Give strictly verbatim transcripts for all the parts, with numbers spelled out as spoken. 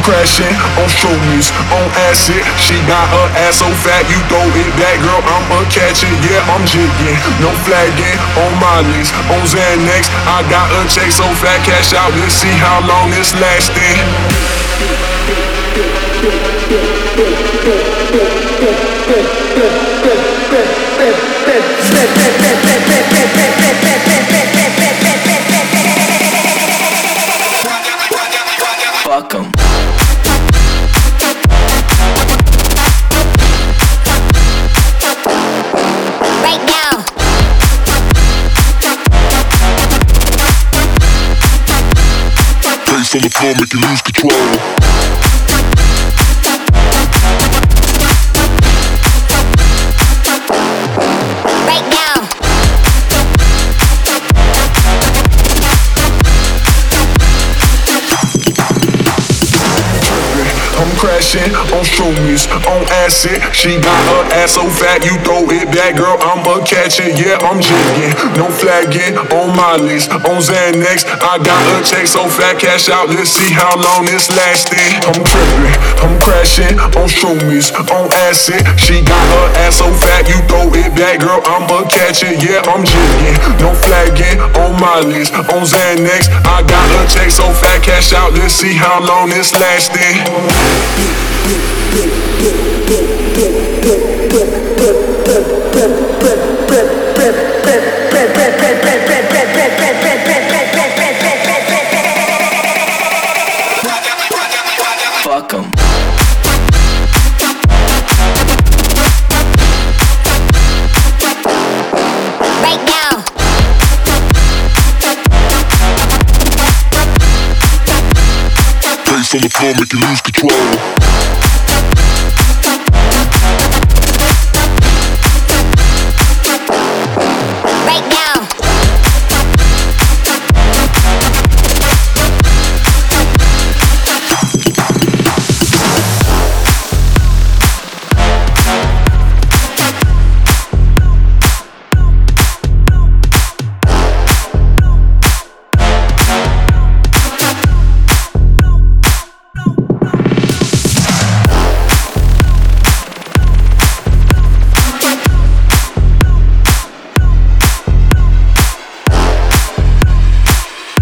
crashing on shroomies, on acid. She got her ass so fat, you throw it back, girl, I'ma catch it. Yeah, I'm jigging, no flagging on Molly's, on Xanax. I got a check so fat, cash out. Let's see how long this lasting. Fuck 'em. Right now. Face on the floor, make you lose control. Right now. I'm crashing on shroomies, on acid. She got her ass so fat, you throw it back, girl, I'ma catch it. Yeah, I'm jigging, no flagging on Molly's, on Xanax. I got a check so fat, cash out. Let's see how long this lasting. I'm tripping, I'm crashing on shroomies, on acid. She got her ass so fat, you throw it back, girl, I'ma catch it. Yeah, I'm jigging, no flagging on Molly's, on Xanax. I got a check so fat, cash out. Let's see how long this lasting. Fuck 'em. Right now. Face on the floor, make you lose control. Right now.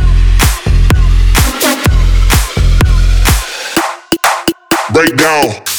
Break down.